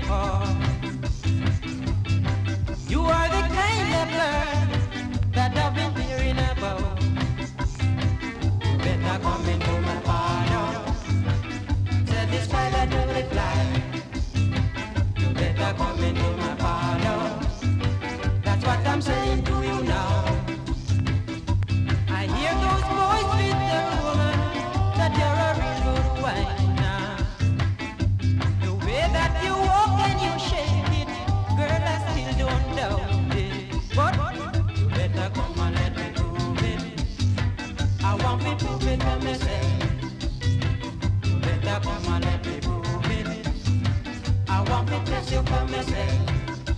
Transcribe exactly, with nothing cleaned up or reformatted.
for. You are the kind of girl that I've been hearing about. You better come into my parlor. Said this fella to reply. You better come into my parlor. That's what I'm saying to you now. I hear those boys with the woman that you're a real good wine now. The way that you walk and you shake it, girl, I still don't doubt it. But you better come and let me prove it. I want me to prove it for myself. You better come and let me prove it. I want me to test you for myself.